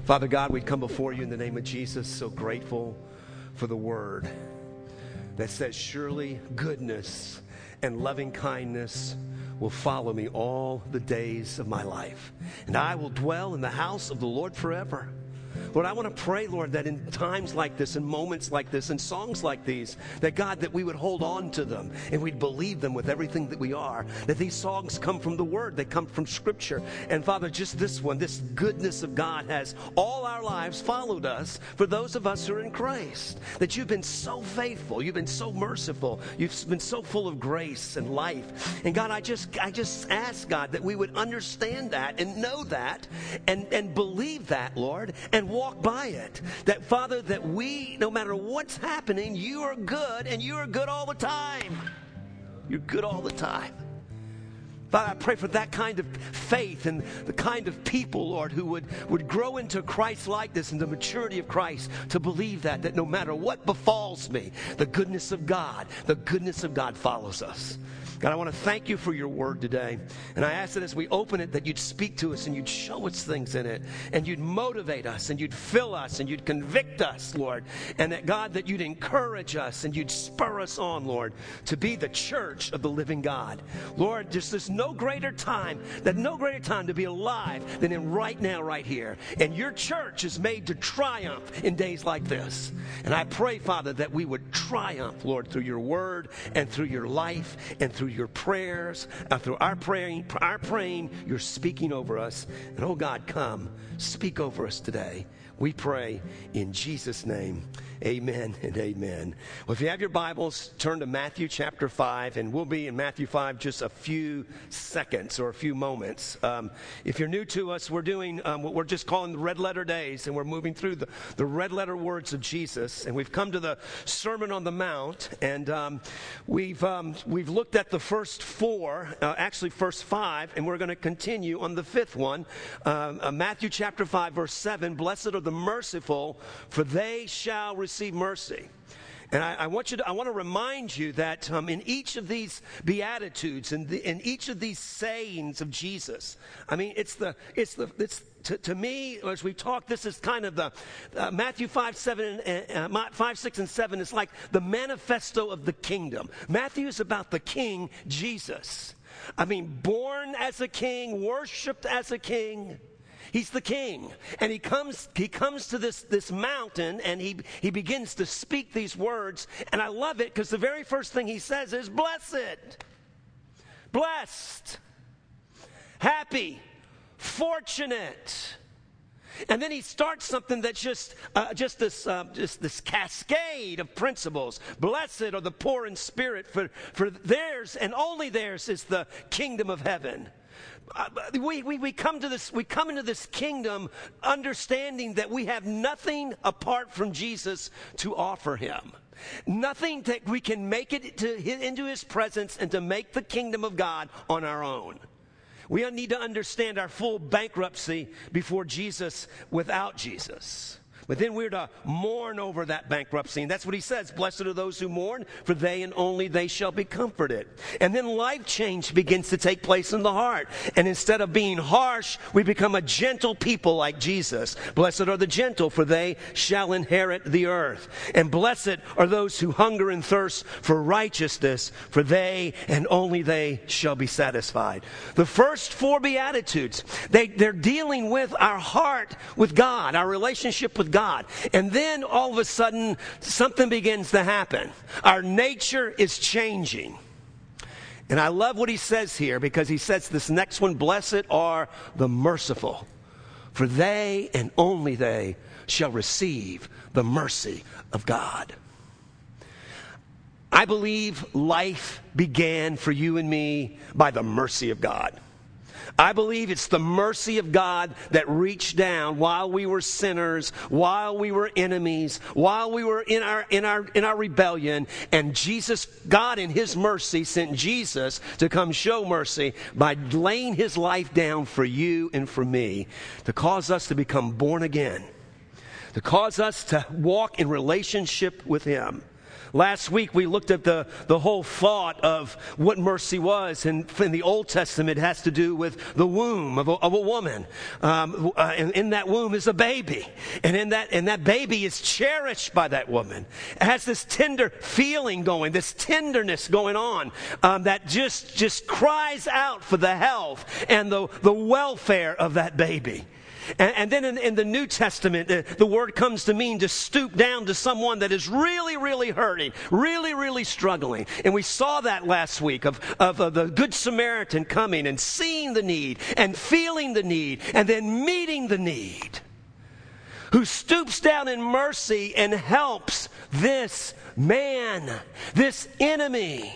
Father God, we come before you in the name of Jesus, so grateful for the word that says, surely goodness and loving kindness will follow me all the days of my life, and I will dwell in the house of the Lord forever. Lord, I want to pray, Lord, that in times like this, in moments like this, in songs like these, that God, that we would hold on to them and we'd believe them with everything that we are. That these songs come from the Word, they come from Scripture. And Father, just this one, this goodness of God has all our lives followed us for those of us who are in Christ. That you've been so faithful, you've been so merciful, you've been so full of grace and life. And God, I just ask, God, that we would understand that and know that and believe that, Lord, and walk by it. That, Father, that we, no matter what's happening, you are good, and you are good all the time. You're good all the time. Father, I pray for that kind of faith and the kind of people, Lord, who would grow into Christ-likeness and the maturity of Christ, to believe that no matter what befalls me, the goodness of God follows us. God, I want to thank you for your word today. And I ask that as we open it, that you'd speak to us and you'd show us things in it, and you'd motivate us and you'd fill us and you'd convict us, Lord. And that, God, that you'd encourage us and you'd spur us on, Lord, to be the church of the living God. Lord, there's no greater time to be alive than in right now, right here. And your church is made to triumph in days like this. And I pray, Father, that we would triumph, Lord, through your word and through your life and through your prayers, through our praying, you're speaking over us. And oh God, come, speak over us today. We pray in Jesus' name. Amen and amen. Well, if you have your Bibles, turn to Matthew chapter 5, and we'll be in Matthew 5 just a few seconds or a few moments. If you're new to us, we're doing what we're just calling the red letter days, and we're moving through the red letter words of Jesus. And we've come to the Sermon on the Mount, and we've looked at the first four, actually first five, and we're going to continue on the fifth one. Matthew chapter 5, verse 7, blessed are the merciful, for they shall receive mercy. And I want to remind you that in each of these Beatitudes and in each of these sayings of Jesus, I mean, to me, as we talk, this is kind of the Matthew 5, 6, and 7 is like the manifesto of the kingdom. Matthew is about the King Jesus. I mean, born as a king, worshipped as a king. He's the king, and he comes to this mountain, and he begins to speak these words, and I love it because the very first thing he says is blessed, blessed, happy, fortunate. And then he starts something that's just this cascade of principles. Blessed are the poor in spirit, for theirs and only theirs is the kingdom of heaven. We come into this kingdom understanding that we have nothing apart from Jesus to offer him. Nothing that we can make it into his presence and to make the kingdom of God on our own. We need to understand our full bankruptcy before Jesus without Jesus. But then we're to mourn over that bankruptcy. And that's what he says. Blessed are those who mourn, for they and only they shall be comforted. And then life change begins to take place in the heart. And instead of being harsh, we become a gentle people like Jesus. Blessed are the gentle, for they shall inherit the earth. And blessed are those who hunger and thirst for righteousness, for they and only they shall be satisfied. The first four Beatitudes, they're dealing with our heart with God, our relationship with God. And then all of a sudden, something begins to happen. Our nature is changing. And I love what he says here, because he says this next one, blessed are the merciful, for they and only they shall receive the mercy of God. I believe life began for you and me by the mercy of God. I believe it's the mercy of God that reached down while we were sinners, while we were enemies, while we were in our rebellion, and God in his mercy sent Jesus to come show mercy by laying his life down for you and for me, to cause us to become born again, to cause us to walk in relationship with him. Last week we looked at the whole thought of what mercy was, and in the Old Testament it has to do with the womb of a woman. And in that womb is a baby, and that baby is cherished by that woman. It has this tender feeling going, this tenderness going on, that just cries out for the health and the welfare of that baby. And then in the New Testament, the word comes to mean to stoop down to someone that is really, really hurting, really, really struggling. And we saw that last week of the Good Samaritan coming and seeing the need and feeling the need and then meeting the need. Who stoops down in mercy and helps this man, this enemy.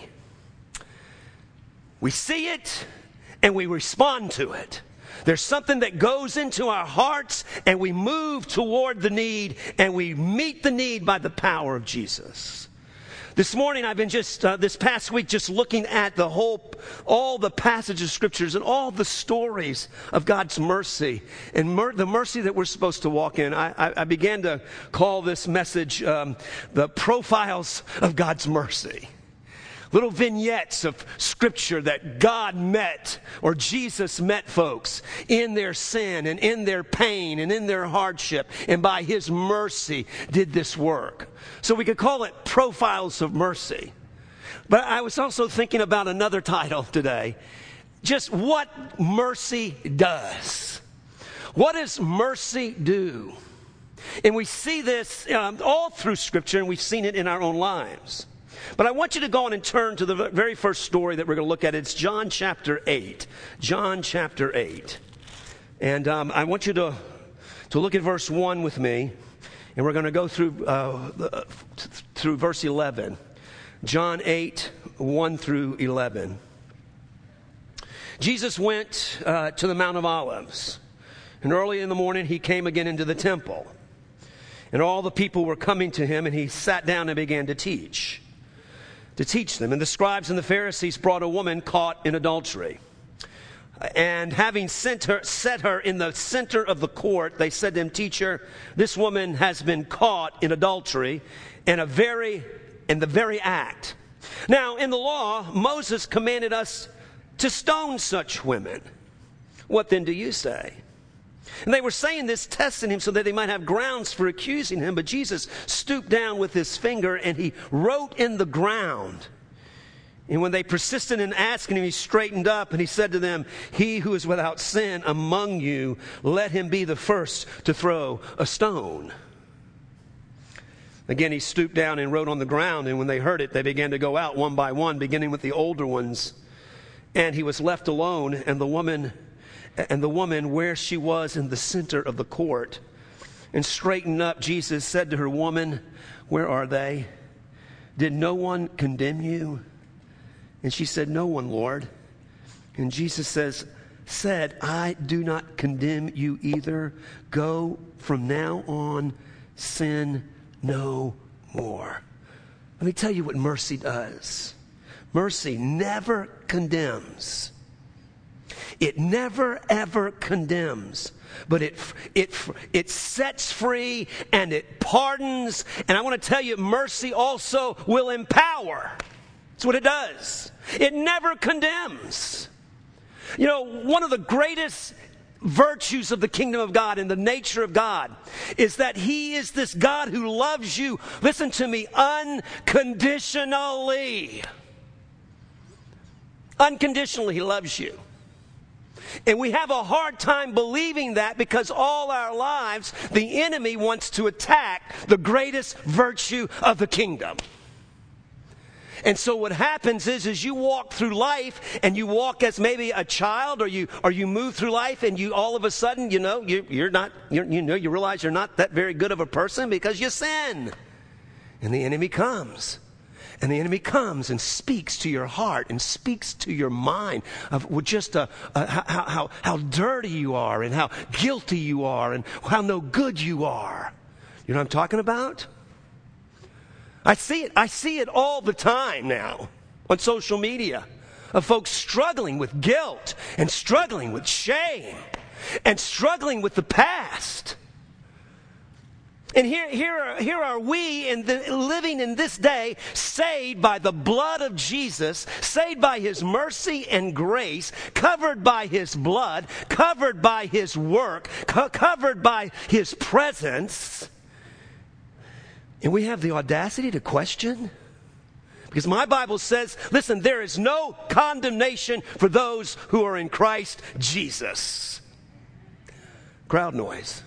We see it and we respond to it. There's something that goes into our hearts, and we move toward the need, and we meet the need by the power of Jesus. This morning, I've been this past week, just looking at all the passages of Scriptures and all the stories of God's mercy and the mercy that we're supposed to walk in. I began to call this message the profiles of God's mercy. Little vignettes of Scripture that God met, or Jesus met folks in their sin and in their pain and in their hardship, and by His mercy did this work. So we could call it Profiles of Mercy. But I was also thinking about another title today. Just what mercy does. What does mercy do? And we see this all through Scripture, and we've seen it in our own lives. But I want you to go on and turn to the very first story that we're going to look at. It's John chapter 8. John chapter 8. And I want you to look at verse 1 with me. And we're going to go through verse 11. John 8, 1 through 11. Jesus went to the Mount of Olives. And early in the morning he came again into the temple. And all the people were coming to him, and he sat down and began to teach them. And the scribes and the Pharisees brought a woman caught in adultery. And having set her in the center of the court, they said to him, "Teacher, this woman has been caught in adultery in the very act. Now, in the law, Moses commanded us to stone such women. What then do you say?" And they were saying this, testing him so that they might have grounds for accusing him. But Jesus stooped down with his finger and he wrote in the ground. And when they persisted in asking him, he straightened up and he said to them, "He who is without sin among you, let him be the first to throw a stone." Again, he stooped down and wrote on the ground. And when they heard it, they began to go out one by one, beginning with the older ones. And he was left alone, and the woman where she was in the center of the court. And straightened up, Jesus said to her, "Woman, where are they? Did no one condemn you?" And she said, "No one, Lord." And Jesus said, "I do not condemn you either. Go from now on, sin no more." Let me tell you what mercy does. Mercy never condemns. It never, ever condemns, but it sets free and it pardons. And I want to tell you, mercy also will empower. That's what it does. It never condemns. You know, one of the greatest virtues of the kingdom of God and the nature of God is that He is this God who loves you, listen to me, unconditionally. Unconditionally, He loves you. And we have a hard time believing that because all our lives, the enemy wants to attack the greatest virtue of the kingdom. And so what happens is you walk through life and you walk as maybe a child, or you move through life and you all of a sudden, you realize you're not that very good of a person because you sin. And the enemy comes. And the enemy comes and speaks to your heart and speaks to your mind of just how dirty you are and how guilty you are and how no good you are. You know what I'm talking about? I see it all the time now on social media of folks struggling with guilt and struggling with shame and struggling with the past. And here are we living in this day, saved by the blood of Jesus, saved by His mercy and grace, covered by His blood, covered by His work, covered by His presence. And we have the audacity to question? Because my Bible says, listen, there is no condemnation for those who are in Christ Jesus. Crowd noise.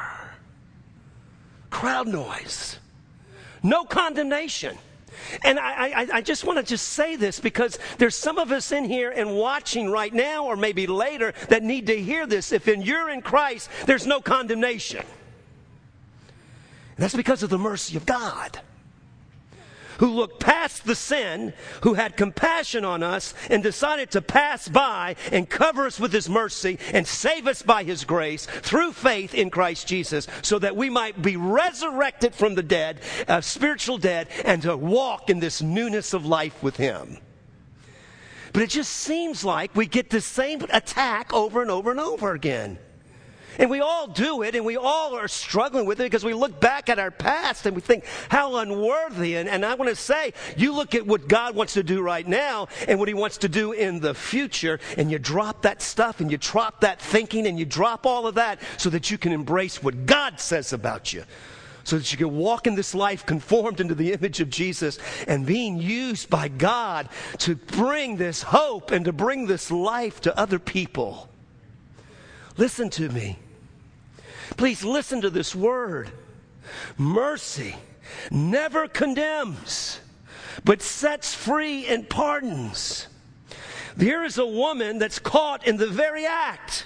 Crowd noise. No condemnation. And I just want to just say this because there's some of us in here and watching right now or maybe later that need to hear this. If you're in Christ, there's no condemnation. And that's because of the mercy of God, who looked past the sin, who had compassion on us, and decided to pass by and cover us with His mercy and save us by His grace through faith in Christ Jesus, so that we might be resurrected from the dead, spiritual dead, and to walk in this newness of life with Him. But it just seems like we get the same attack over and over and over again. And we all do it, and we all are struggling with it because we look back at our past and we think, how unworthy. And I want to say, you look at what God wants to do right now and what He wants to do in the future, and you drop that stuff and you drop that thinking and you drop all of that so that you can embrace what God says about you. So that you can walk in this life conformed into the image of Jesus and being used by God to bring this hope and to bring this life to other people. Listen to me. Please listen to this word. Mercy never condemns, but sets free and pardons. Here is a woman that's caught in the very act.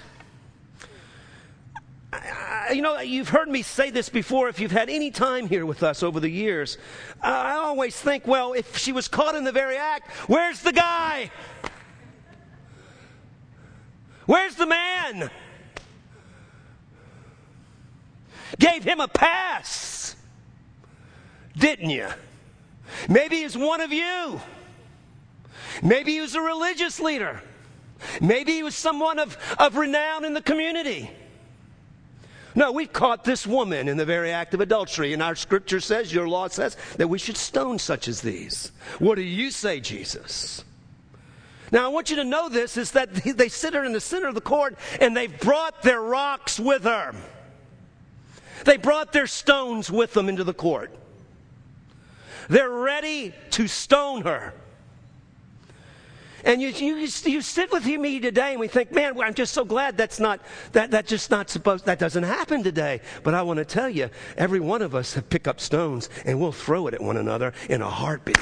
You've heard me say this before if you've had any time here with us over the years. I always think, well, if she was caught in the very act, where's the guy? Where's the man? Gave him a pass, didn't you? Maybe he's one of you. Maybe he was a religious leader. Maybe he was someone of renown in the community. No, we caught this woman in the very act of adultery, and our scripture says, your law says, that we should stone such as these. What do you say, Jesus? Now, I want you to know this, is that they sit her in the center of the court, and they've brought their rocks with her. They brought their stones with them into the court. They're ready to stone her. And you sit with me today and we think, man, I'm just so glad that doesn't happen today. But I want to tell you, every one of us have picked up stones and we'll throw it at one another in a heartbeat.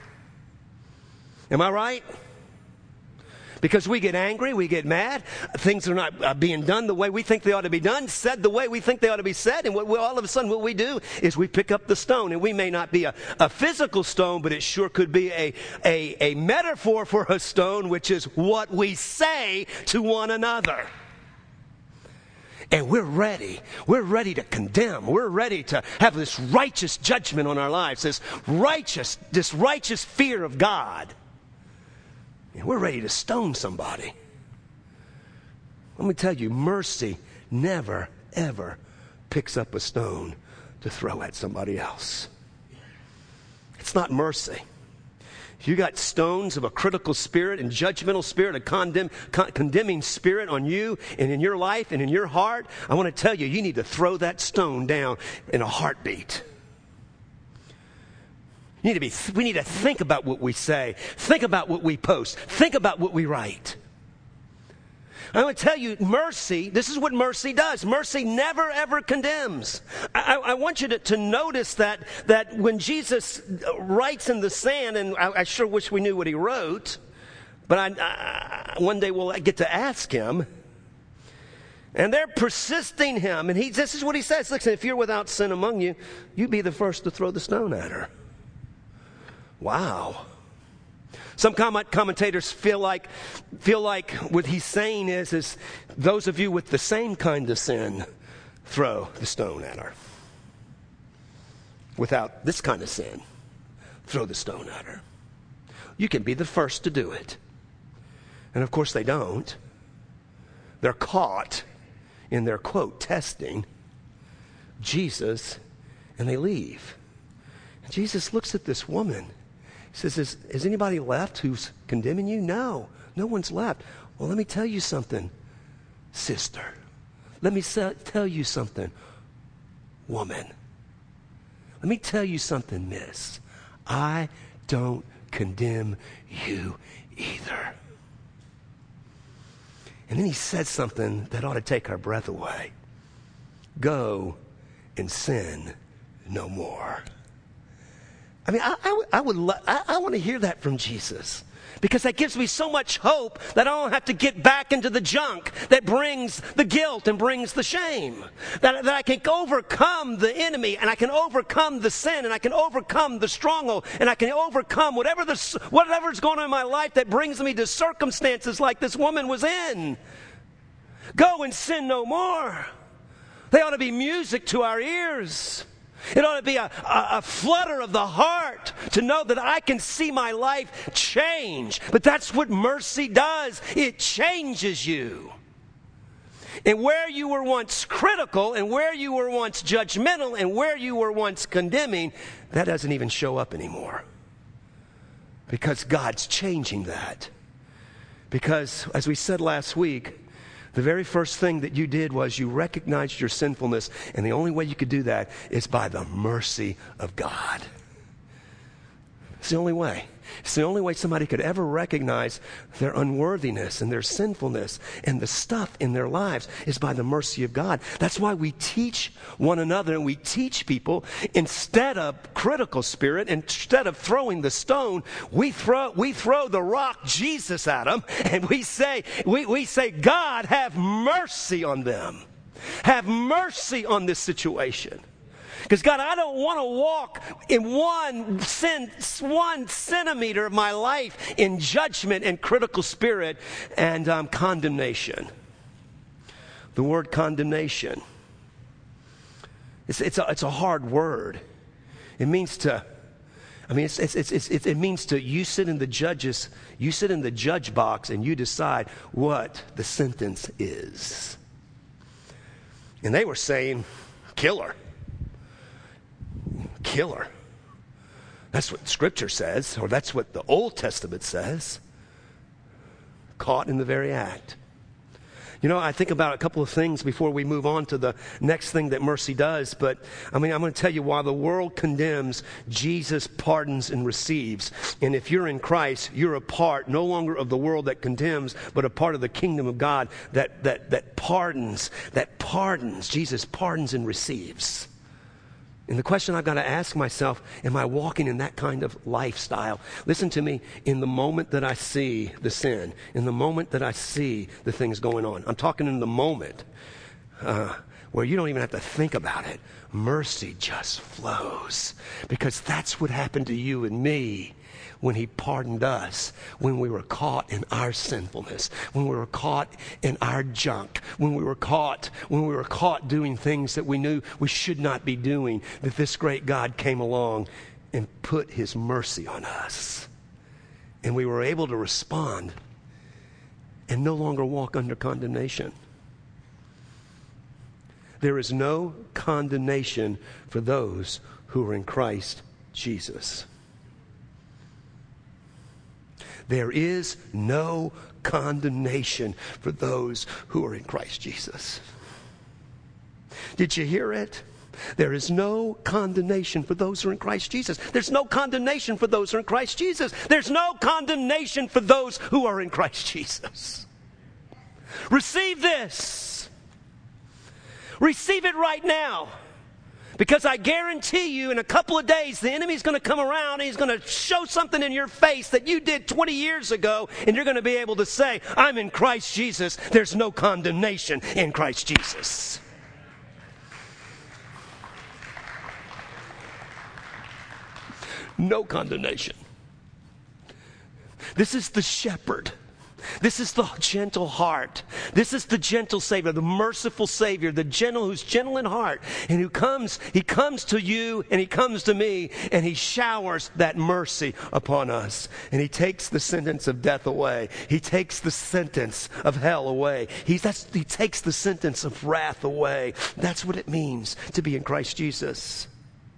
Am I right? Because we get angry, we get mad, things are not being done the way we think they ought to be done, said the way we think they ought to be said, and all of a sudden what we do is we pick up the stone. And we may not be a physical stone, but it sure could be a metaphor for a stone, which is what we say to one another. And we're ready to condemn. We're ready to have this righteous judgment on our lives, this righteous fear of God. We're ready to stone somebody. Let me tell you, mercy never, ever picks up a stone to throw at somebody else. It's not mercy. If you got stones of a critical spirit and judgmental spirit, a condemning spirit on you and in your life and in your heart, I want to tell you, you need to throw that stone down in a heartbeat. We need to think about what we say. Think about what we post. Think about what we write. I want to tell you, mercy, this is what mercy does. Mercy never, ever condemns. I want you to notice that when Jesus writes in the sand, and I sure wish we knew what he wrote, but one day we'll get to ask him. And they're persisting him. And this is what he says. Listen, if you're without sin among you, you be the first to throw the stone at her. Wow. Some commentators feel like what he's saying is those of you with the same kind of sin, throw the stone at her. Without this kind of sin, throw the stone at her. You can be the first to do it. And of course they don't. They're caught in their, quote, testing Jesus And they leave. And Jesus looks at this woman. He says, is anybody left who's condemning you? No one's left. Well, let me tell you something, sister. Let me tell you something, woman. Let me tell you something, miss. I don't condemn you either. And then he said something that ought to take our breath away. Go and sin no more. I mean, I want to hear that from Jesus, because that gives me so much hope that I don't have to get back into the junk that brings the guilt and brings the shame. That I can overcome the enemy, and I can overcome the sin, and I can overcome the stronghold, and I can overcome whatever's going on in my life that brings me to circumstances like this woman was in. Go and sin no more. They ought to be music to our ears. It ought to be a flutter of the heart to know that I can see my life change. But that's what mercy does. It changes you. And where you were once critical, and where you were once judgmental, and where you were once condemning, that doesn't even show up anymore. Because God's changing that. Because, as we said last week, the very first thing that you did was you recognized your sinfulness, and the only way you could do that is by the mercy of God. It's the only way. It's the only way somebody could ever recognize their unworthiness and their sinfulness and the stuff in their lives is by the mercy of God. That's why we teach one another, and we teach people, instead of critical spirit, instead of throwing the stone, we throw the rock Jesus at them, and we say, God, have mercy on them. Have mercy on this situation. Because, God, I don't want to walk in one centimeter of my life in judgment and critical spirit and condemnation. The word condemnation, it's a hard word. It means to, it means to, you sit in the judge box and you decide what the sentence is. And they were saying, kill her. Kill her. That's what Scripture says, or that's what the Old Testament says. Caught in the very act. You know, I think about a couple of things before we move on to the next thing that mercy does. But, I'm going to tell you, while the world condemns, Jesus pardons and receives. And if you're in Christ, you're a part no longer of the world that condemns, but a part of the kingdom of God that pardons. Jesus pardons and receives. And the question I've got to ask myself, am I walking in that kind of lifestyle? Listen to me, in the moment that I see the sin, in the moment that I see the things going on, I'm talking in the moment where you don't even have to think about it. Mercy just flows, because that's what happened to you and me when he pardoned us, when we were caught in our sinfulness, when we were caught in our junk, when we were caught doing things that we knew we should not be doing, that this great God came along and put his mercy on us. And we were able to respond and no longer walk under condemnation. There is no condemnation for those who are in Christ Jesus. There is no condemnation for those who are in Christ Jesus. Did you hear it? There is no condemnation for those who are in Christ Jesus. There's no condemnation for those who are in Christ Jesus. There's no condemnation for those who are in Christ Jesus. Receive this. Receive it right now. Because I guarantee you, in a couple of days, the enemy's going to come around and he's going to show something in your face that you did 20 years ago, and you're going to be able to say, I'm in Christ Jesus. There's no condemnation in Christ Jesus. No condemnation. This is the shepherd. This is the gentle heart. This is the gentle Savior, the merciful Savior, who's gentle in heart, and he comes to you and he comes to me, and he showers that mercy upon us. And he takes the sentence of death away. He takes the sentence of hell away. He takes the sentence of wrath away. That's what it means to be in Christ Jesus.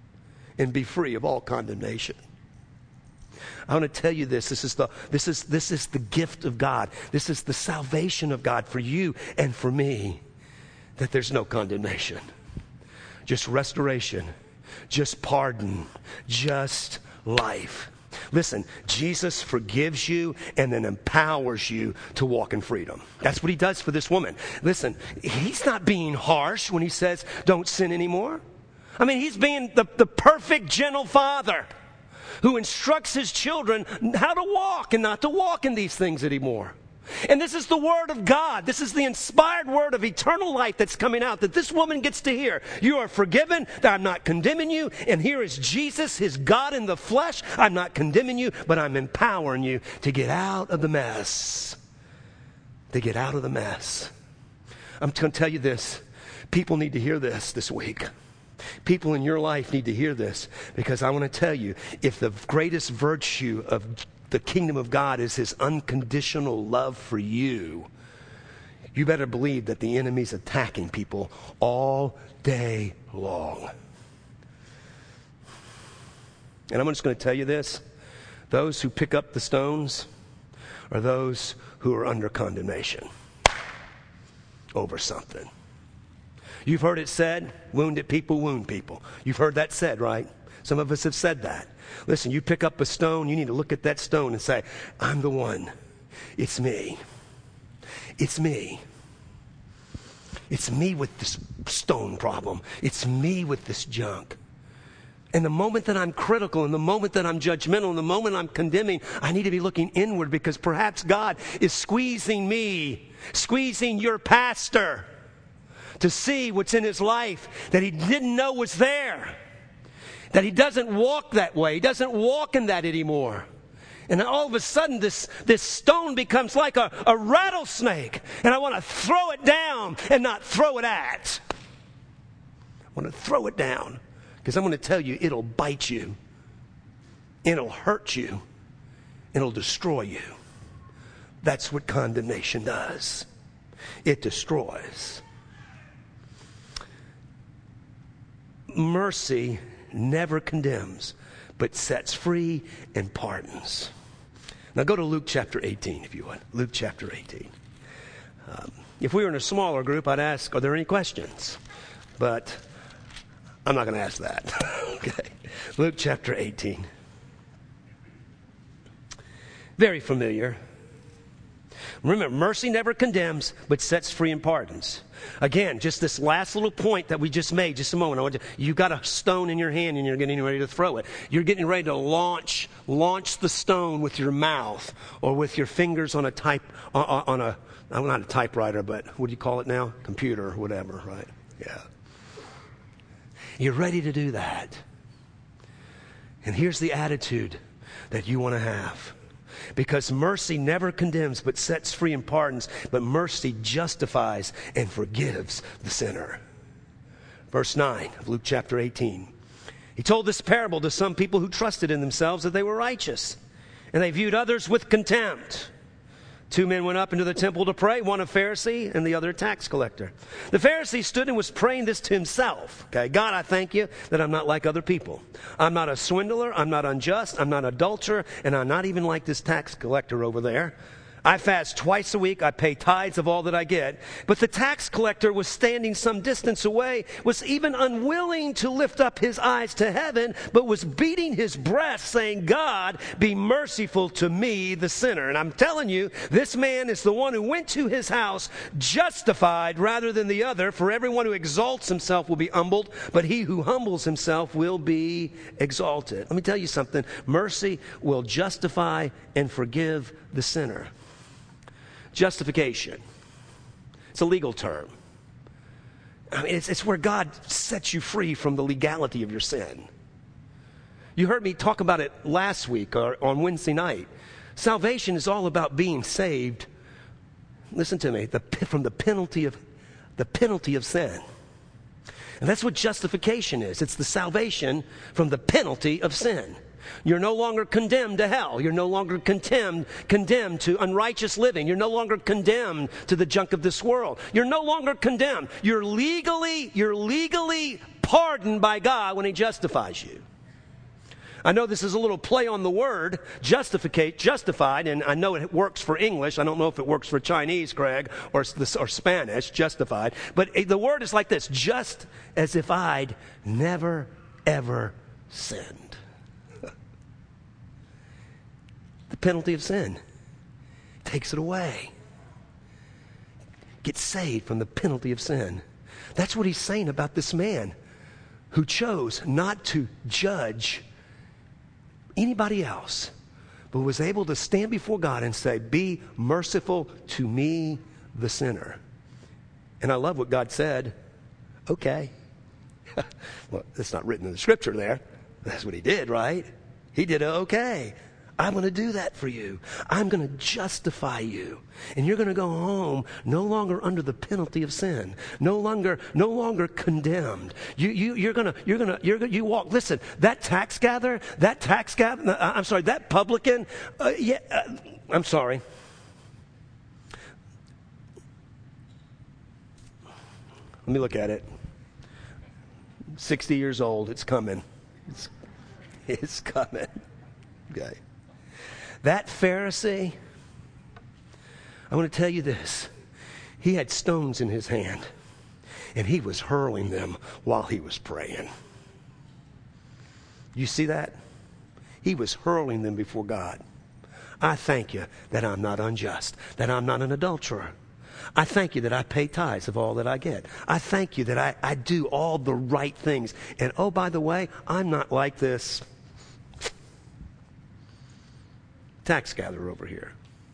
and be free of all condemnation. I want to tell you this. This is the gift of God. This is the salvation of God for you and for me, that there's no condemnation. Just restoration, just pardon, just life. Listen, Jesus forgives you and then empowers you to walk in freedom. That's what he does for this woman. Listen, he's not being harsh when he says, don't sin anymore. I mean, he's being the perfect, gentle father who instructs his children how to walk and not to walk in these things anymore. And this is the word of God. This is the inspired word of eternal life that's coming out, that this woman gets to hear. You are forgiven, that I'm not condemning you. And here is Jesus, his God in the flesh. I'm not condemning you, but I'm empowering you to get out of the mess. To get out of the mess. I'm going to tell you this. People need to hear this week. People in your life need to hear this, because I want to tell you, if the greatest virtue of the kingdom of God is his unconditional love for you, you better believe that the enemy's attacking people all day long. And I'm just going to tell you this. Those who pick up the stones are those who are under condemnation over something. You've heard it said, wounded people wound people. You've heard that said, right? Some of us have said that. Listen, you pick up a stone, you need to look at that stone and say, I'm the one. It's me. It's me. It's me with this stone problem. It's me with this junk. And the moment that I'm critical, and the moment that I'm judgmental, and the moment I'm condemning, I need to be looking inward, because perhaps God is squeezing me, squeezing your pastor, to see what's in his life that he didn't know was there. That he doesn't walk that way. He doesn't walk in that anymore. And all of a sudden, this stone becomes like a rattlesnake. And I want to throw it down and not throw it at. I want to throw it down, because I'm going to tell you, it'll bite you. It'll hurt you. It'll destroy you. That's what condemnation does. It destroys. Mercy never condemns, but sets free and pardons. Now go to Luke chapter 18, if you would. Luke chapter 18. If we were in a smaller group, I'd ask, are there any questions? But I'm not going to ask that. Okay. Luke chapter 18. Very familiar. Remember, mercy never condemns, but sets free and pardons. Again, just this last little point that we just made, just a moment. You got a stone in your hand and you're getting ready to throw it. You're getting ready to launch the stone with your mouth or with your fingers on not a typewriter, but what do you call it now? Computer or whatever, right? Yeah. You're ready to do that. And here's the attitude that you want to have. Because mercy never condemns, but sets free and pardons. But mercy justifies and forgives the sinner. Verse 9 of Luke chapter 18. He told this parable to some people who trusted in themselves that they were righteous. And they viewed others with contempt. 2 men went up into the temple to pray, one a Pharisee and the other a tax collector. The Pharisee stood and was praying this to himself. Okay, God, I thank you that I'm not like other people. I'm not a swindler, I'm not unjust, I'm not an adulterer, and I'm not even like this tax collector over there. I fast twice a week. I pay tithes of all that I get. But the tax collector was standing some distance away, was even unwilling to lift up his eyes to heaven, but was beating his breast, saying, God, be merciful to me, the sinner. And I'm telling you, this man is the one who went to his house justified rather than the other. For everyone who exalts himself will be humbled, but he who humbles himself will be exalted. Let me tell you something. Mercy will justify and forgive the sinner. Justification. It's a legal term. I mean, it's where God sets you free from the legality of your sin. You heard me talk about it last week or on Wednesday night. Salvation is all about being saved. Listen to me. From the penalty of sin. And that's what justification is. It's the salvation from the penalty of sin. You're no longer condemned to hell. You're no longer condemned to unrighteous living. You're no longer condemned to the junk of this world. You're no longer condemned. You're legally pardoned by God when He justifies you. I know this is a little play on the word, justified, and I know it works for English. I don't know if it works for Chinese, Greg, or Spanish, justified. But the word is like this: just as if I'd never, ever sinned. The penalty of sin takes it away. Get saved from the penalty of sin. That's what he's saying about this man who chose not to judge anybody else, but was able to stand before God and say, be merciful to me, the sinner. And I love what God said. Okay. Well, it's not written in the scripture there. That's what he did, right? He did okay. I'm going to do that for you. I'm going to justify you. And you're going to go home no longer under the penalty of sin. No longer condemned. You walk. Listen, that publican, I'm sorry. Let me look at it. 60 years old. It's coming. It's coming. Okay. That Pharisee, I want to tell you this. He had stones in his hand, and he was hurling them while he was praying. You see that? He was hurling them before God. I thank you that I'm not unjust, that I'm not an adulterer. I thank you that I pay tithes of all that I get. I thank you that I do all the right things. And oh, by the way, I'm not like this tax gatherer over here.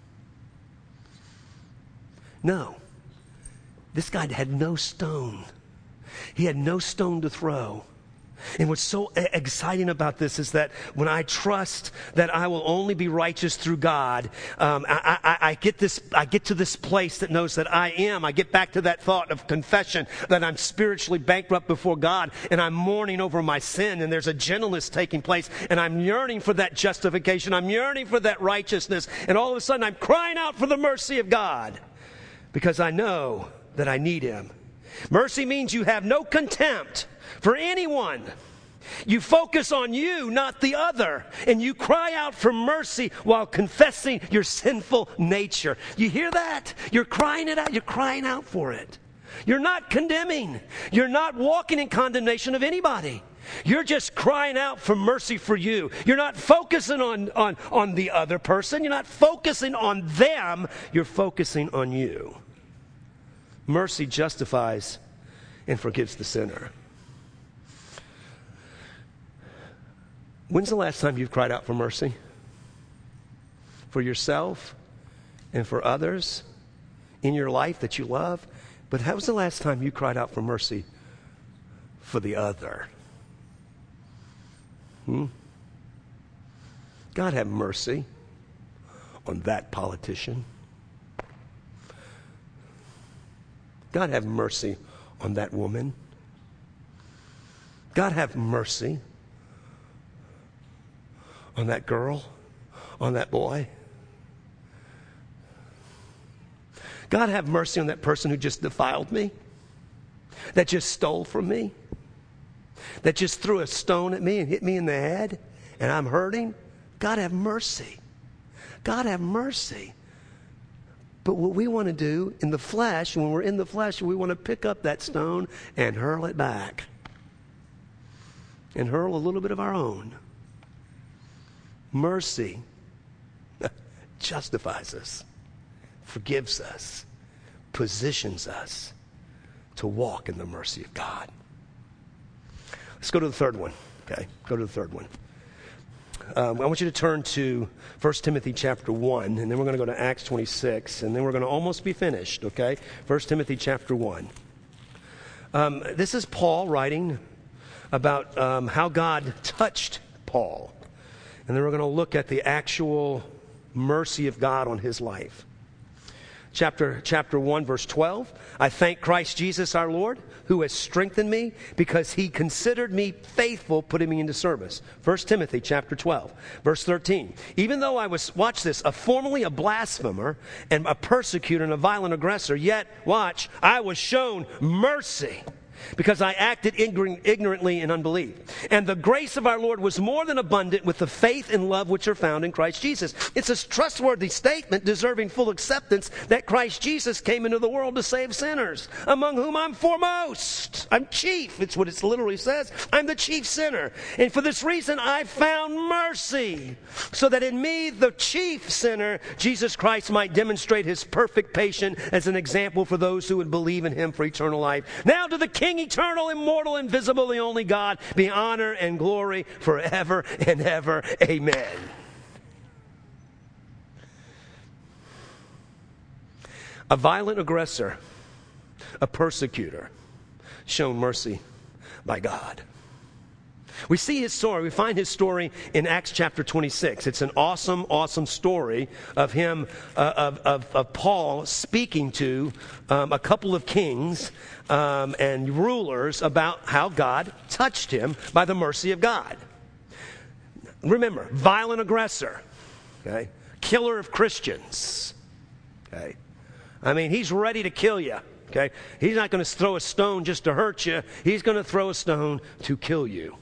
No. This guy had no stone. He had no stone to throw. And what's so exciting about this is that when I trust that I will only be righteous through God, I get to this place that knows that I get back to that thought of confession, that I'm spiritually bankrupt before God, and I'm mourning over my sin, and there's a gentleness taking place, and I'm yearning for that justification. I'm yearning for that righteousness, and all of a sudden I'm crying out for the mercy of God because I know that I need Him. Mercy means you have no contempt for anyone. You focus on you, not the other. And you cry out for mercy while confessing your sinful nature. You hear that? You're crying it out. You're crying out for it. You're not condemning. You're not walking in condemnation of anybody. You're just crying out for mercy for you. You're not focusing on the other person. You're not focusing on them. You're focusing on you. Mercy justifies and forgives the sinner. When's the last time you've cried out for mercy? For yourself and for others in your life that you love? But how was the last time you cried out for mercy for the other? God have mercy on that politician. God have mercy on that woman. God have mercy on that girl, on that boy. God have mercy on that person who just defiled me, that just stole from me, that just threw a stone at me and hit me in the head, and I'm hurting. God have mercy. God have mercy. But what we want to do in the flesh, when we're in the flesh, we want to pick up that stone and hurl it back. And hurl a little bit of our own. Mercy justifies us, forgives us, positions us to walk in the mercy of God. Let's go to the third one. Okay, go to the third one. I want you to turn to 1 Timothy chapter 1, and then we're going to go to Acts 26, and then we're going to almost be finished, okay? 1 Timothy chapter 1. This is Paul writing about how God touched Paul. And then we're going to look at the actual mercy of God on his life. Chapter 1, verse 12. I thank Christ Jesus our Lord, who has strengthened me because he considered me faithful, putting me into service. 1 Timothy chapter 12, verse 13. Even though I was, watch this, formerly a blasphemer and a persecutor and a violent aggressor, yet, watch, I was shown mercy because I acted ignorantly in unbelief. And the grace of our Lord was more than abundant with the faith and love which are found in Christ Jesus. It's a trustworthy statement deserving full acceptance that Christ Jesus came into the world to save sinners, among whom I'm foremost. I'm chief. It's what it literally says. I'm the chief sinner. And for this reason I found mercy, so that in me, the chief sinner, Jesus Christ might demonstrate his perfect patience as an example for those who would believe in him for eternal life. Now to the King, eternal, immortal, invisible, the only God, be honor and glory forever and ever. Amen. A violent aggressor, a persecutor, shown mercy by God. We see his story. We find his story in Acts chapter 26. It's an awesome, awesome story of him, of Paul speaking to a couple of kings and rulers about how God touched him by the mercy of God. Remember, violent aggressor, okay? Killer of Christians, okay? I mean, he's ready to kill you, okay? He's not going to throw a stone just to hurt you. He's going to throw a stone to kill you.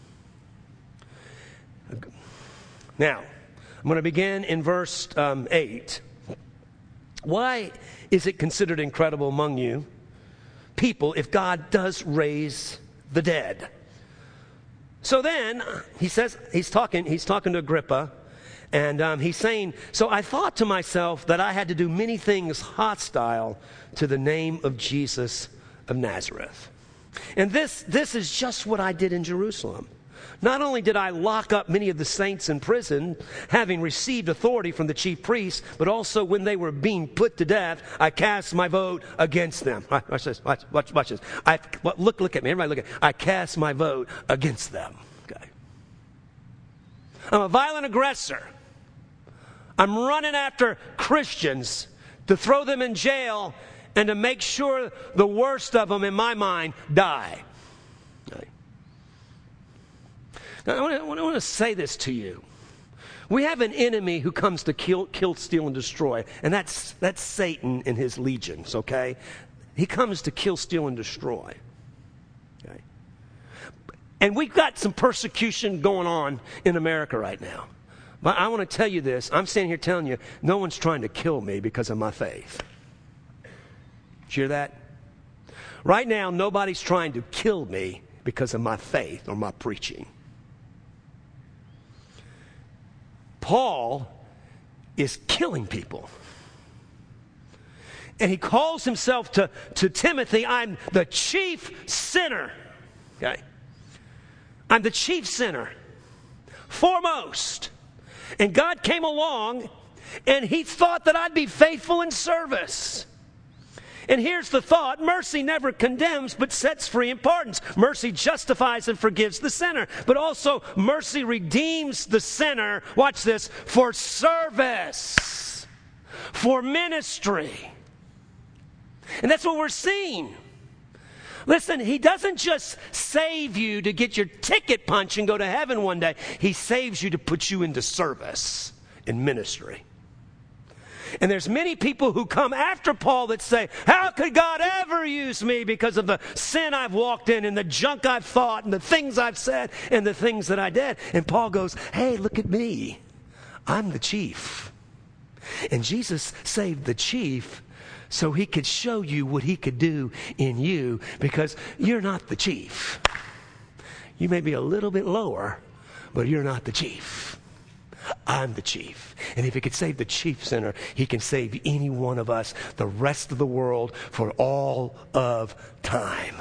Now, I'm going to begin in verse 8. Why is it considered incredible among you people if God does raise the dead? So then, he says, he's talking to Agrippa, and he's saying, so I thought to myself that I had to do many things hostile to the name of Jesus of Nazareth. And this is just what I did in Jerusalem. Not only did I lock up many of the saints in prison, having received authority from the chief priests, but also when they were being put to death, I cast my vote against them. Watch this. Watch this. Look at me. Everybody look at me. I cast my vote against them. Okay. I'm a violent aggressor. I'm running after Christians to throw them in jail and to make sure the worst of them, in my mind, die. Okay. Now, I want to say this to you. We have an enemy who comes to kill, steal, and destroy, and that's Satan and his legions, okay? He comes to kill, steal, and destroy. Okay? And we've got some persecution going on in America right now. But I want to tell you this. I'm standing here telling you, no one's trying to kill me because of my faith. Did you hear that? Right now, nobody's trying to kill me because of my faith or my preaching. Paul is killing people. And he calls himself to Timothy, I'm the chief sinner. Okay? I'm the chief sinner. Foremost. And God came along and he thought that I'd be faithful in service. And here's the thought, mercy never condemns but sets free and pardons. Mercy justifies and forgives the sinner. But also mercy redeems the sinner, watch this, for service, for ministry. And that's what we're seeing. Listen, he doesn't just save you to get your ticket punched and go to heaven one day. He saves you to put you into service in ministry. And there's many people who come after Paul that say, how could God ever use me because of the sin I've walked in and the junk I've thought and the things I've said and the things that I did? And Paul goes, hey, look at me. I'm the chief. And Jesus saved the chief so he could show you what he could do in you, because you're not the chief. You may be a little bit lower, but you're not the chief. I'm the chief. And if he could save the chief sinner, he can save any one of us, the rest of the world, for all of time.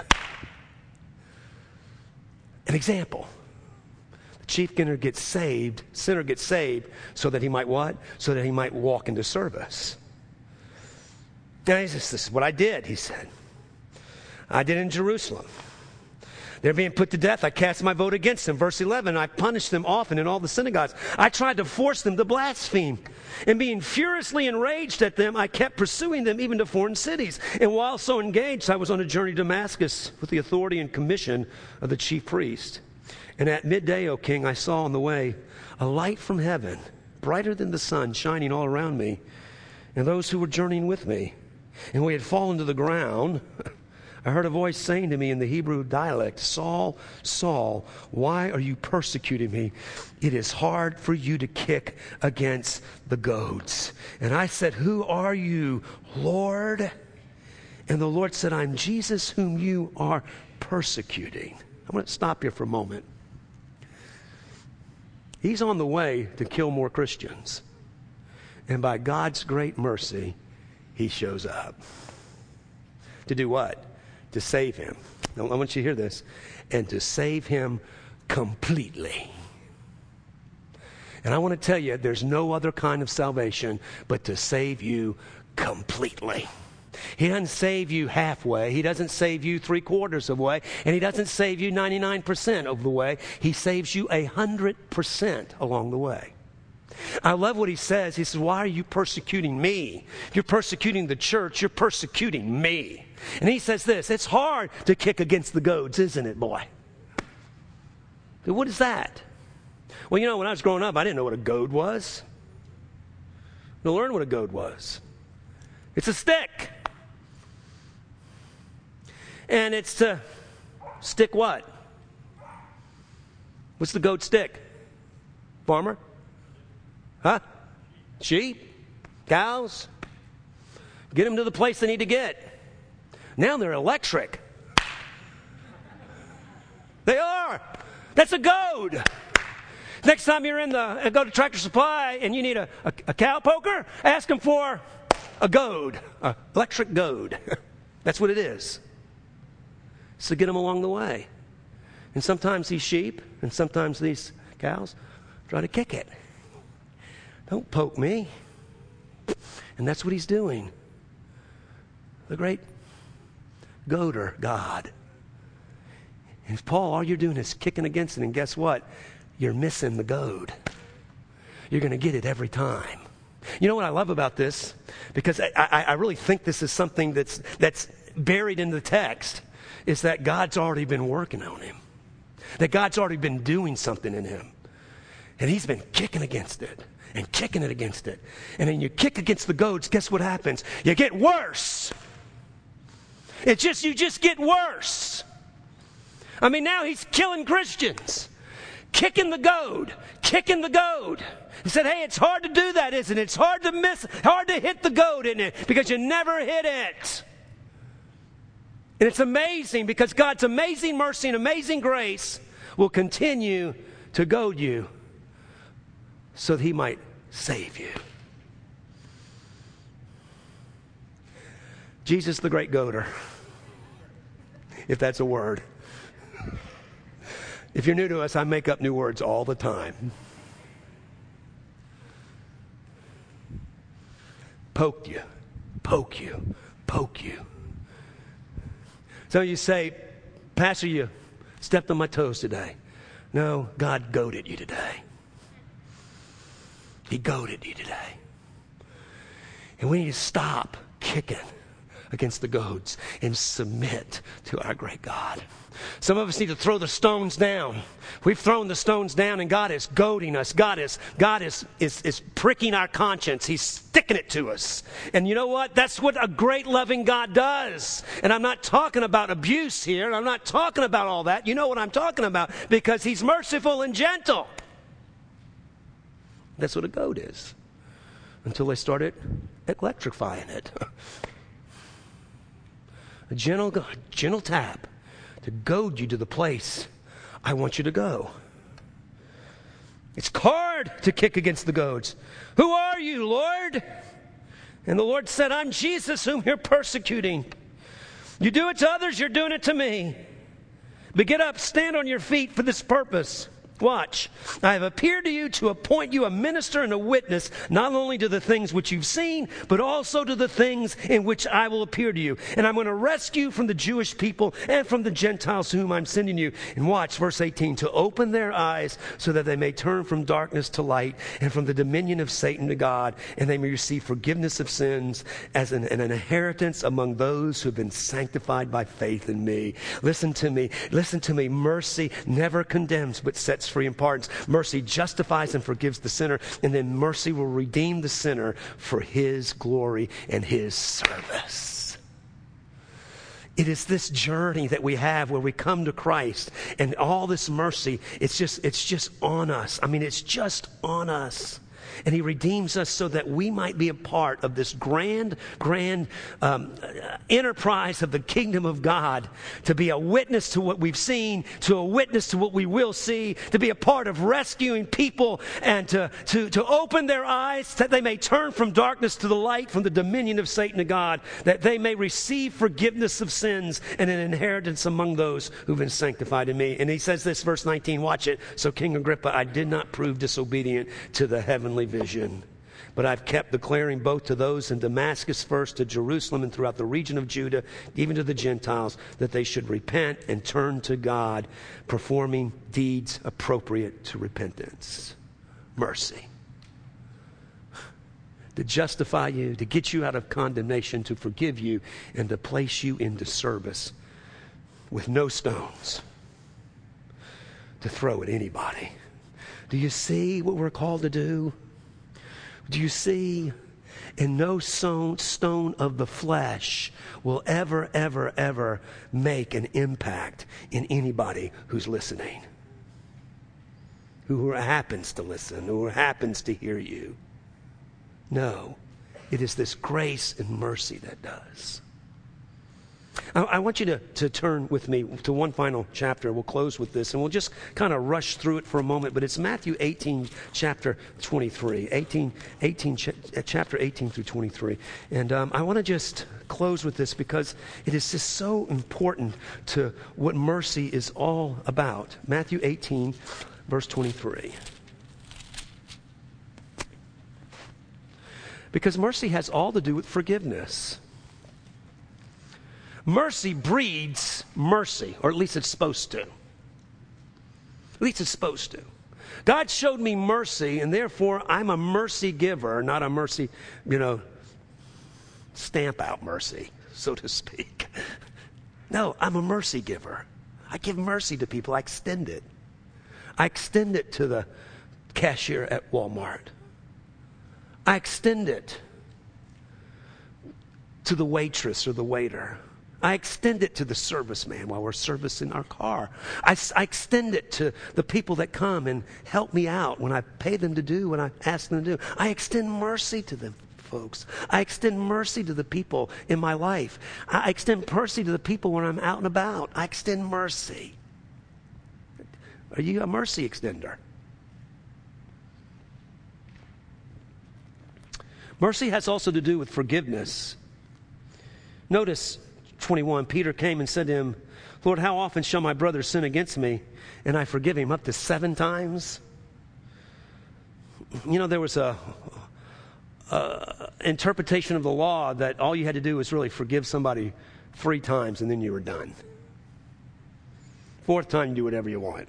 An example. The chief sinner gets saved so that he might what? So that he might walk into service. Now, this is what I did, he said. I did in Jerusalem. They're being put to death. I cast my vote against them. Verse 11, I punished them often in all the synagogues. I tried to force them to blaspheme. And being furiously enraged at them, I kept pursuing them even to foreign cities. And while so engaged, I was on a journey to Damascus with the authority and commission of the chief priest. And at midday, O king, I saw on the way a light from heaven, brighter than the sun, shining all around me and those who were journeying with me. And we had fallen to the ground. I heard a voice saying to me in the Hebrew dialect, Saul, Saul, why are you persecuting me? It is hard for you to kick against the goads. And I said, who are you, Lord? And the Lord said, I'm Jesus whom you are persecuting. I'm going to stop here for a moment. He's on the way to kill more Christians. And by God's great mercy, he shows up. To do what? To save him. Now, I want you to hear this. And to save him completely. And I want to tell you, there's no other kind of salvation but to save you completely. He doesn't save you halfway. He doesn't save you 3/4 of the way. And he doesn't save you 99% of the way. He saves you 100% along the way. I love what he says. He says, why are you persecuting me? You're persecuting the church. You're persecuting me. And he says this, it's hard to kick against the goads, isn't it, boy? But what is that? Well, you know, when I was growing up, I didn't know what a goad was. I learned what a goad was. It's a stick. And it's to stick what? What's the goat stick? Farmer? Huh? Sheep? Cows? Get them to the place they need to get. Now they're electric. They are. That's a goad. Next time you're go to Tractor Supply and you need a cow poker, ask them for a goad, an electric goad. That's what it is. So get them along the way. And sometimes these sheep and sometimes these cows try to kick it. Don't poke me. And that's what he's doing. The great goader, God. And Paul, all you're doing is kicking against it. And guess what? You're missing the goad. You're going to get it every time. You know what I love about this? Because I really think this is something that's buried in the text, is that God's already been working on him. That God's already been doing something in him. And he's been kicking against it. And kicking it against it. And then you kick against the goads, guess what happens? You get worse. You just get worse. I mean, now he's killing Christians. Kicking the goad. Kicking the goad. He said, hey, it's hard to do that, isn't it? It's hard to hit the goad, isn't it? Because you never hit it. And it's amazing because God's amazing mercy and amazing grace will continue to goad you so that he might save you. Jesus the great goader, if that's a word. If you're new to us, I make up new words all the time. Poke you, poke you, poke you. Some of you say, Pastor, you stepped on my toes today. No, God goaded you today. He goaded you today. And we need to stop kicking against the goads and submit to our great God. Some of us need to throw the stones down. We've thrown the stones down and God is goading us. God is pricking our conscience. He's sticking it to us. And you know what? That's what a great loving God does. And I'm not talking about abuse here. I'm not talking about all that. You know what I'm talking about, because he's merciful and gentle. That's what a goad is. Until they started electrifying it. A gentle tap to goad you to the place I want you to go. It's hard to kick against the goads. Who are you, Lord? And the Lord said, I'm Jesus whom you're persecuting. You do it to others, you're doing it to me. But get up, stand on your feet for this purpose. Watch. I have appeared to you to appoint you a minister and a witness, not only to the things which you've seen, but also to the things in which I will appear to you. And I'm going to rescue from the Jewish people and from the Gentiles to whom I'm sending you. And watch, verse 18, to open their eyes so that they may turn from darkness to light and from the dominion of Satan to God, and they may receive forgiveness of sins as an inheritance among those who have been sanctified by faith in me. Listen to me. Listen to me. Mercy never condemns, but sets free and pardons. Mercy justifies and forgives the sinner, and then mercy will redeem the sinner for his glory and his service. It is this journey that we have where we come to Christ and all this mercy, it's just on us. I mean, it's just on us. And he redeems us so that we might be a part of this grand enterprise of the kingdom of God, to be a witness to what we've seen, to a witness to what we will see, to be a part of rescuing people and to open their eyes that they may turn from darkness to the light, from the dominion of Satan to God, that they may receive forgiveness of sins and an inheritance among those who've been sanctified in me. And he says this, verse 19, watch it. So King Agrippa, I did not prove disobedient to the heavenly vision, but I've kept declaring both to those in Damascus first, to Jerusalem, and throughout the region of Judah, even to the Gentiles, that they should repent and turn to God, performing deeds appropriate to repentance. Mercy. To justify you, to get you out of condemnation, to forgive you, and to place you into service with no stones to throw at anybody. Do you see what we're called to do? Do you see? And no stone of the flesh will ever make an impact in anybody who's listening, who happens to listen, who happens to hear you. No, it is this grace and mercy that does. I want you to turn with me to one final chapter. We'll close with this, and we'll just kind of rush through it for a moment. But it's Matthew 18, chapter 23. Chapter 18 through 23. And I want to just close with this because it is just so important to what mercy is all about. Matthew 18, verse 23. Because mercy has all to do with forgiveness. Mercy breeds mercy, or at least it's supposed to. At least it's supposed to. God showed me mercy, and therefore I'm a mercy giver, not a mercy, stamp out mercy, so to speak. No, I'm a mercy giver. I give mercy to people. I extend it. I extend it to the cashier at Walmart. I extend it to the waitress or the waiter. I extend it to the serviceman while we're servicing our car. I extend it to the people that come and help me out when I pay them to do what I ask them to do. I extend mercy to them, folks. I extend mercy to the people in my life. I extend mercy to the people when I'm out and about. I extend mercy. Are you a mercy extender? Mercy has also to do with forgiveness. Notice 21, Peter came and said to him, Lord, how often shall my brother sin against me and I forgive him? Up to 7 times? There was a interpretation of the law that all you had to do was really forgive somebody 3 times and then you were done. 4th time, you do whatever you want.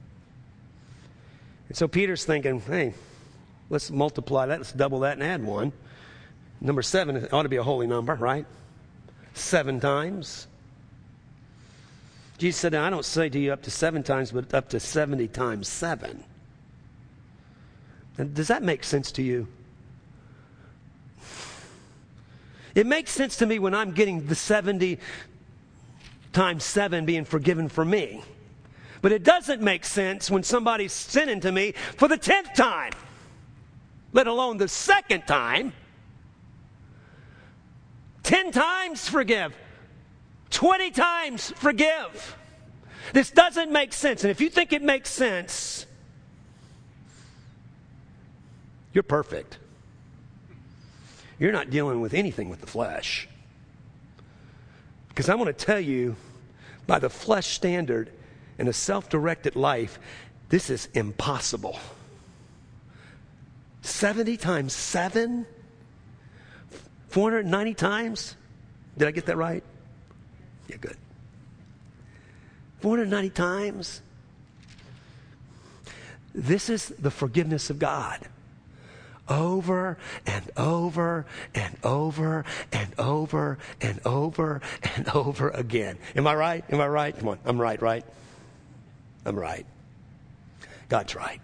And so Peter's thinking, hey, let's multiply that, let's double that and add 1. Number 7 ought to be a holy number, right? 7 times. Jesus said, I don't say to you up to 7 times, but up to 70 times 7. And does that make sense to you? It makes sense to me when I'm getting the 70 times 7 being forgiven for me. But it doesn't make sense when somebody's sinning to me for the 10th time, let alone the 2nd time. 10 times forgive. 20 times forgive. This doesn't make sense. And if you think it makes sense, you're perfect. You're not dealing with anything with the flesh. Because I want to tell you, by the flesh standard and a self-directed life, this is impossible. 70 times 7? 490 times? Did I get that right? Yeah, good. 490 times? This is the forgiveness of God. Over and over and over and over and over and over again. Am I right? Am I right? Come on. I'm right, right? I'm right. God's right.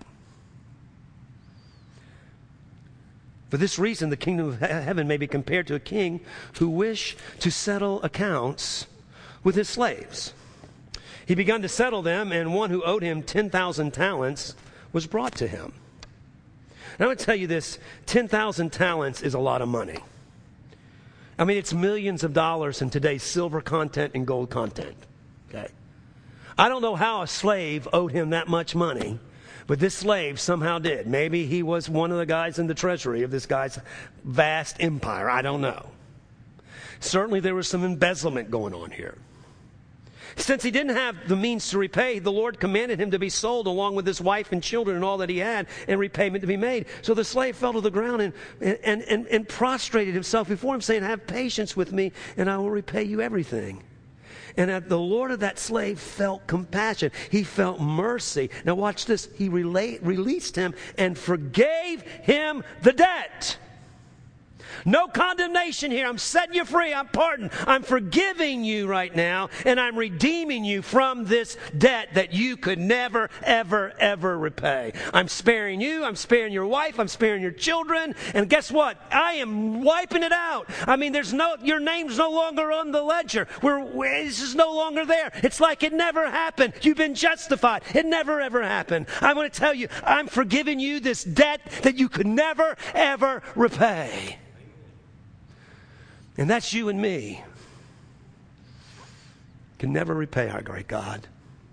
For this reason, the kingdom of heaven may be compared to a king who wished to settle accounts with his slaves. He began to settle them, and one who owed him 10,000 talents was brought to him. Now, I'm going to tell you this, 10,000 talents is a lot of money. I mean, it's millions of dollars in today's silver content and gold content. Okay? I don't know how a slave owed him that much money, but this slave somehow did. Maybe he was one of the guys in the treasury of this guy's vast empire. I don't know. Certainly there was some embezzlement going on here. Since he didn't have the means to repay, the Lord commanded him to be sold along with his wife and children and all that he had, and repayment to be made. So the slave fell to the ground and prostrated himself before him, saying, "Have patience with me, and I will repay you everything." And the Lord of that slave felt compassion. He felt mercy. Now watch this. He released him and forgave him the debt. No condemnation here. I'm setting you free. I'm pardoned. I'm forgiving you right now, and I'm redeeming you from this debt that you could never, ever, ever repay. I'm sparing you. I'm sparing your wife. I'm sparing your children. And guess what? I am wiping it out. I mean, your name's no longer on the ledger. This is no longer there. It's like it never happened. You've been justified. It never, ever happened. I want to tell you, I'm forgiving you this debt that you could never, ever repay. And that's you and me. Can never repay our great God.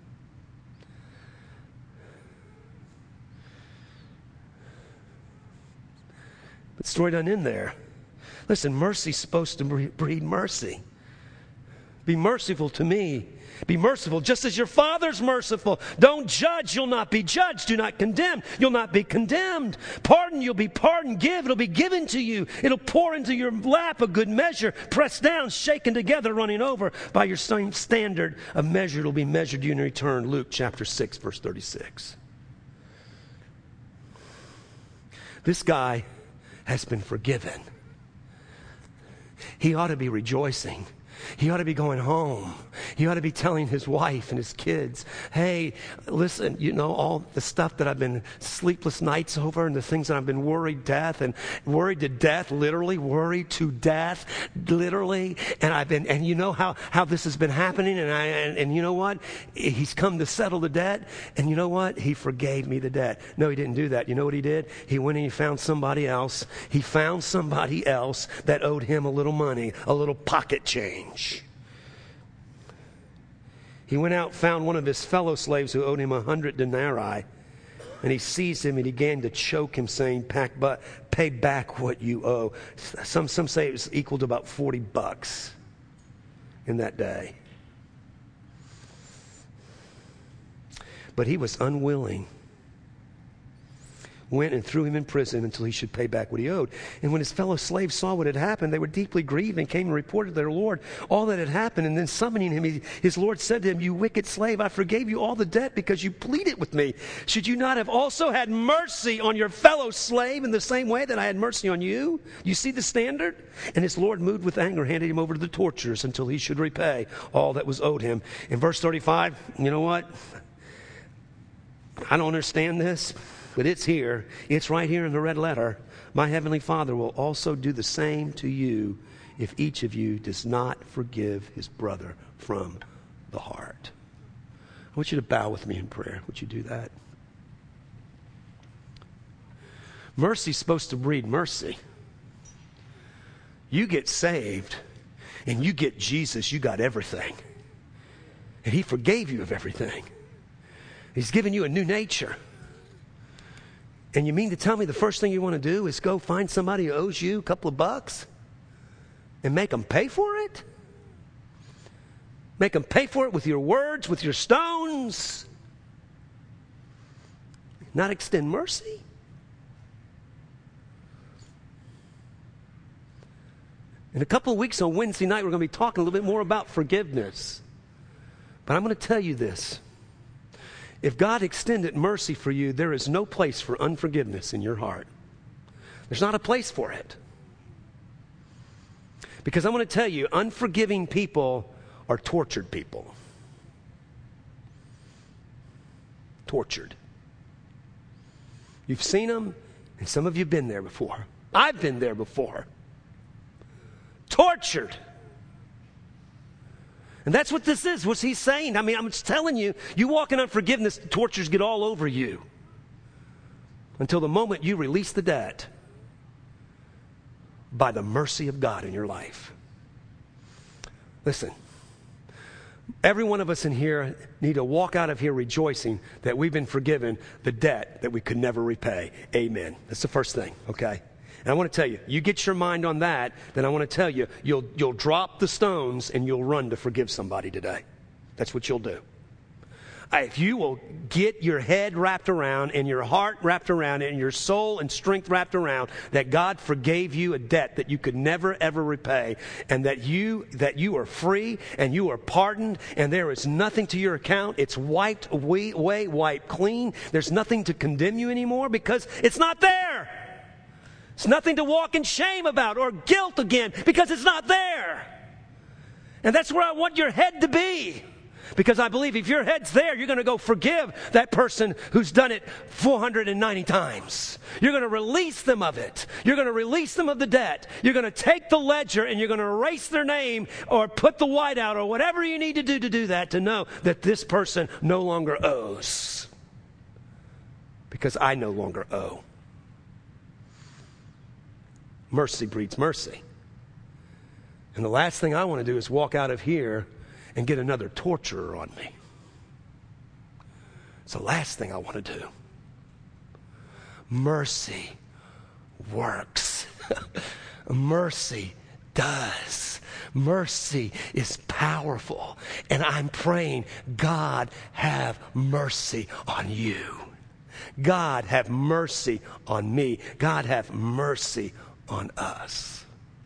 But the story doesn't end there. Listen, mercy's supposed to breed mercy. Be merciful to me. Be merciful just as your Father's merciful. Don't judge, you'll not be judged. Do not condemn, you'll not be condemned. Pardon, you'll be pardoned. Give, it'll be given to you. It'll pour into your lap a good measure, pressed down, shaken together, running over. By your same standard of measure, it'll be measured to you in return. Luke chapter 6, verse 36. This guy has been forgiven. He ought to be rejoicing. He ought to be going home. He ought to be telling his wife and his kids, "Hey, listen, you know, all the stuff that I've been sleepless nights over and the things that I've been worried to death, literally worried to death, literally. And you know how this has been happening, and you know what? He's come to settle the debt, and you know what? He forgave me the debt." No, he didn't do that. You know what he did? He went and he found somebody else. He found somebody else that owed him a little money, a little pocket change. He went out, found one of his fellow slaves who owed him 100 denarii, and he seized him and he began to choke him, saying, "Pay back what you owe." Some say it was equal to about $40 in that day. But he was unwilling. Went and threw him in prison until he should pay back what he owed. And when his fellow slaves saw what had happened, they were deeply grieved and came and reported to their Lord all that had happened. And then summoning him, his Lord said to him, "You wicked slave, I forgave you all the debt because you pleaded with me. Should you not have also had mercy on your fellow slave in the same way that I had mercy on you?" You see the standard? And his Lord, moved with anger, handed him over to the torturers until he should repay all that was owed him. In verse 35, you know what? I don't understand this, but it's here. It's right here in the red letter. "My heavenly Father will also do the same to you if each of you does not forgive his brother from the heart." I want you to bow with me in prayer. Would you do that? Mercy's supposed to breed mercy. You get saved and you get Jesus, you got everything. And he forgave you of everything. He's given you a new nature. And you mean to tell me the first thing you want to do is go find somebody who owes you a couple of bucks and make them pay for it? Make them pay for it with your words, with your stones? Not extend mercy? In a couple of weeks on Wednesday night, we're going to be talking a little bit more about forgiveness. But I'm going to tell you this. If God extended mercy for you, there is no place for unforgiveness in your heart. There's not a place for it. Because I'm going to tell you, unforgiving people are tortured people. Tortured. You've seen them, and some of you have been there before. I've been there before. Tortured. And that's what this is, what he's saying. I mean, I'm just telling you, you walk in unforgiveness, the tortures get all over you. Until the moment you release the debt by the mercy of God in your life. Listen, every one of us in here need to walk out of here rejoicing that we've been forgiven the debt that we could never repay. Amen. That's the first thing, okay? And I want to tell you, you get your mind on that, then I want to tell you, you'll drop the stones and you'll run to forgive somebody today. That's what you'll do. If you will get your head wrapped around and your heart wrapped around and your soul and strength wrapped around that God forgave you a debt that you could never ever repay, and that you are free and you are pardoned and there is nothing to your account. It's wiped away, wiped clean. There's nothing to condemn you anymore because it's not there. It's nothing to walk in shame about or guilt again because it's not there. And that's where I want your head to be. Because I believe if your head's there, you're going to go forgive that person who's done it 490 times. You're going to release them of it. You're going to release them of the debt. You're going to take the ledger and you're going to erase their name or put the white out or whatever you need to do that to know that this person no longer owes. Because I no longer owe. Mercy breeds mercy. And the last thing I want to do is walk out of here and get another torturer on me. It's the last thing I want to do. Mercy works. Mercy does. Mercy is powerful. And I'm praying, God, have mercy on you. God, have mercy on me. God, have mercy on us.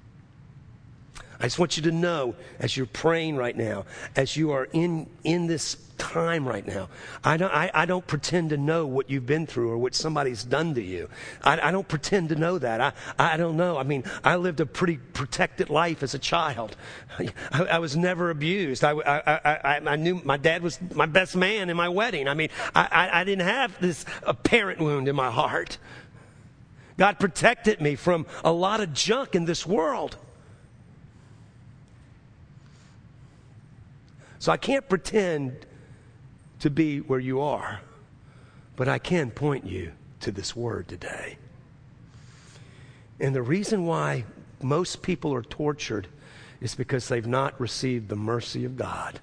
I just want you to know, as you're praying right now, as you are in this time right now, I don't pretend to know what you've been through or what somebody's done to you. I don't pretend to know that. I don't know. I mean, I lived a pretty protected life as a child. I was never abused. I knew my dad was my best man in my wedding. I mean, I didn't have this parent wound in my heart. God protected me from a lot of junk in this world. So I can't pretend to be where you are, but I can point you to this word today. And the reason why most people are tortured is because they've not received the mercy of God.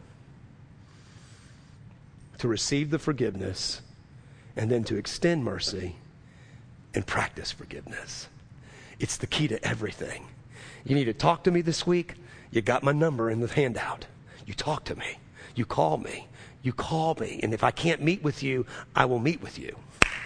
To receive the forgiveness and then to extend mercy and practice forgiveness. It's the key to everything. You need to talk to me this week. You got my number in the handout. You talk to me. You call me. You call me. And if I can't meet with you, I will meet with you.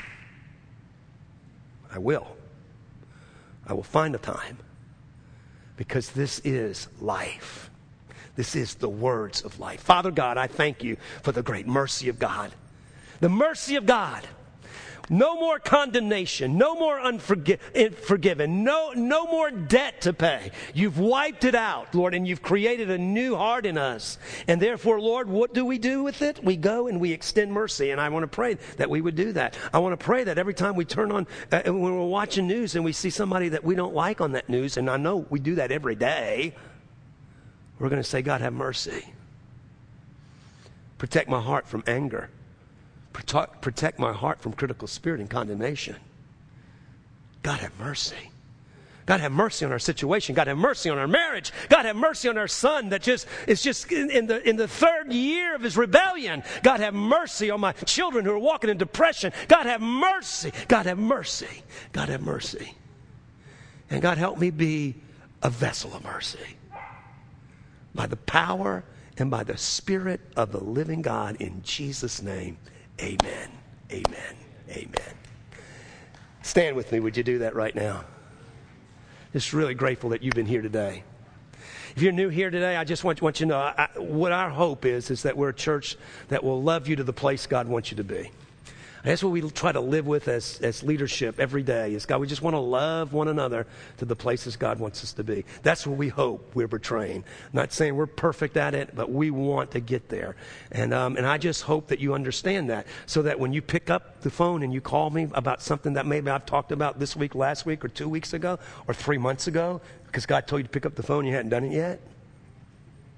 I will. I will find a time. Because this is life. This is the words of life. Father God, I thank you for the great mercy of God. The mercy of God. No more condemnation, no more unforgiven, no more debt to pay. You've wiped it out, Lord, and you've created a new heart in us. And therefore, Lord, what do we do with it? We go and we extend mercy, and I want to pray that we would do that. I want to pray that every time we turn on, when we're watching news and we see somebody that we don't like on that news, and I know we do that every day, we're going to say, God, have mercy. Protect my heart from anger. Protect my heart from critical spirit and condemnation. God have mercy. God have mercy on our situation. God have mercy on our marriage. God have mercy on our son that is just in the third year of his rebellion. God have mercy on my children who are walking in depression. God have mercy. God have mercy. God have mercy. And God help me be a vessel of mercy. By the power and by the Spirit of the living God in Jesus' name. Amen. Amen. Amen. Stand with me. Would you do that right now? Just really grateful that you've been here today. If you're new here today, I just want you to know what our hope is that we're a church that will love you to the place God wants you to be. And that's what we try to live with as leadership every day is God, we just want to love one another to the places God wants us to be. That's what we hope we're portraying. Not saying we're perfect at it, but we want to get there. And I just hope that you understand that so that when you pick up the phone and you call me about something that maybe I've talked about this week, last week, or 2 weeks ago, or 3 months ago, because God told you to pick up the phone and you hadn't done it yet,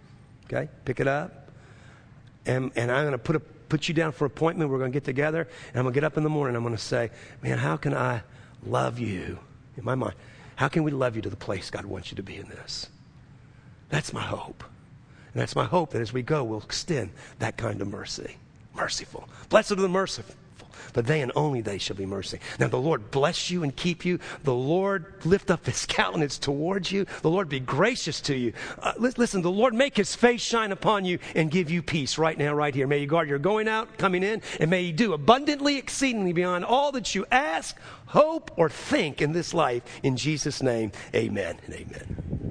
Okay? Pick it up. And I'm going to put you down for an appointment. We're going to get together. And I'm going to get up in the morning. I'm going to say, man, how can I love you? In my mind, how can we love you to the place God wants you to be in this? That's my hope. And that's my hope that as we go, we'll extend that kind of mercy. Merciful. Blessed are the merciful, but they and only they shall be mercy. Now the Lord bless you and keep you. The Lord lift up his countenance towards you. The Lord be gracious to you. Listen, the Lord make his face shine upon you and give you peace right now, right here. May you guard your going out, coming in, and may you do abundantly, exceedingly beyond all that you ask, hope, or think in this life. In Jesus' name, amen and amen.